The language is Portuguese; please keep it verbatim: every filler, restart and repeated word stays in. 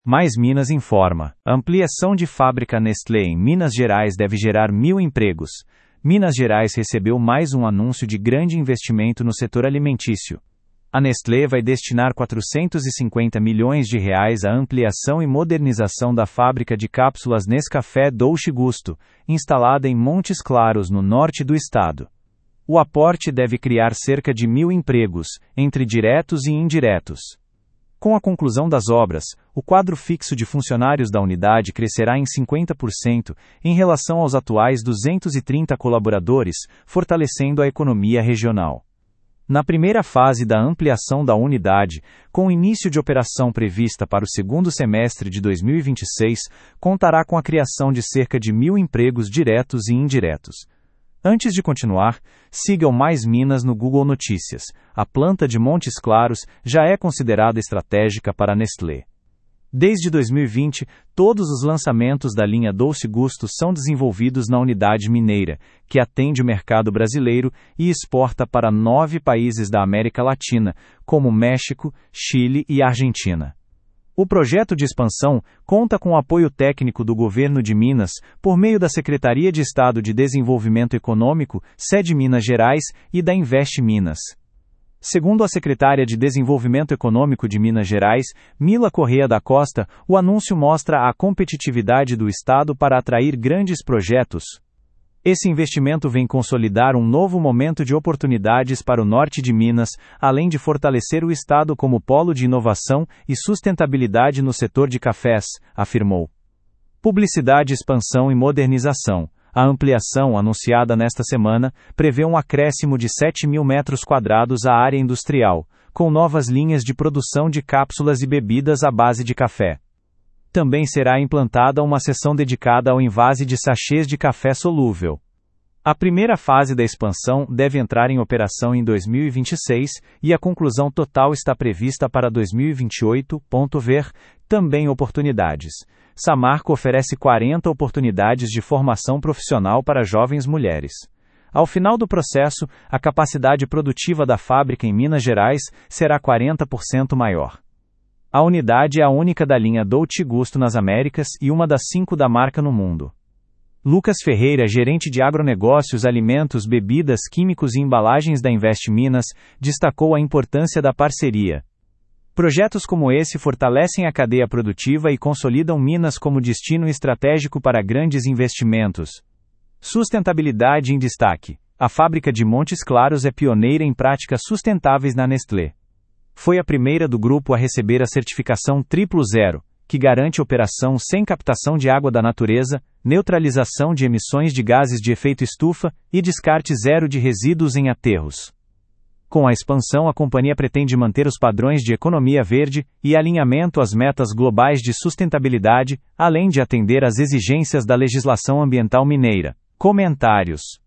Mais Minas informa. Ampliação de fábrica Nestlé em Minas Gerais deve gerar mil empregos. Minas Gerais recebeu mais um anúncio de grande investimento no setor alimentício. A Nestlé vai destinar quatrocentos e cinquenta milhões de reais à ampliação e modernização da fábrica de cápsulas Nescafé Dolce Gusto, instalada em Montes Claros, no norte do estado. O aporte deve criar cerca de mil empregos, entre diretos e indiretos. Com a conclusão das obras, o quadro fixo de funcionários da unidade crescerá em cinquenta por cento em relação aos atuais duzentos e trinta colaboradores, fortalecendo a economia regional. Na primeira fase da ampliação da unidade, com o início de operação prevista para o segundo semestre de dois mil e vinte e seis, contará com a criação de cerca de mil empregos diretos e indiretos. Antes de continuar, siga o Mais Minas no Google Notícias. A planta de Montes Claros já é considerada estratégica para a Nestlé. Desde dois mil e vinte, todos os lançamentos da linha Dolce Gusto são desenvolvidos na unidade mineira, que atende o mercado brasileiro e exporta para nove países da América Latina, como México, Chile e Argentina. O projeto de expansão conta com o apoio técnico do Governo de Minas, por meio da Secretaria de Estado de Desenvolvimento Econômico, sede Minas Gerais, e da Invest Minas. Segundo a secretária de Desenvolvimento Econômico de Minas Gerais, Mila Corrêa da Costa, o anúncio mostra a competitividade do Estado para atrair grandes projetos. Esse investimento vem consolidar um novo momento de oportunidades para o norte de Minas, além de fortalecer o Estado como polo de inovação e sustentabilidade no setor de cafés, afirmou. Publicidade, expansão e modernização. A ampliação, anunciada nesta semana, prevê um acréscimo de sete mil metros quadrados à área industrial, com novas linhas de produção de cápsulas e bebidas à base de café. Também será implantada uma seção dedicada ao envase de sachês de café solúvel. A primeira fase da expansão deve entrar em operação em dois mil e vinte e seis e a conclusão total está prevista para dois mil e vinte e oito. Ver também oportunidades. Samarco oferece quarenta oportunidades de formação profissional para jovens mulheres. Ao final do processo, a capacidade produtiva da fábrica em Minas Gerais será quarenta por cento maior. A unidade é a única da linha Dolce Gusto nas Américas e uma das cinco da marca no mundo. Lucas Ferreira, gerente de agronegócios, alimentos, bebidas, químicos e embalagens da Invest Minas, destacou a importância da parceria. Projetos como esse fortalecem a cadeia produtiva e consolidam Minas como destino estratégico para grandes investimentos. Sustentabilidade em destaque. A fábrica de Montes Claros é pioneira em práticas sustentáveis na Nestlé. Foi a primeira do grupo a receber a certificação Triplo Zero, que garante operação sem captação de água da natureza, neutralização de emissões de gases de efeito estufa e descarte zero de resíduos em aterros. Com a expansão, a companhia pretende manter os padrões de economia verde e alinhamento às metas globais de sustentabilidade, além de atender às exigências da legislação ambiental mineira. Comentários.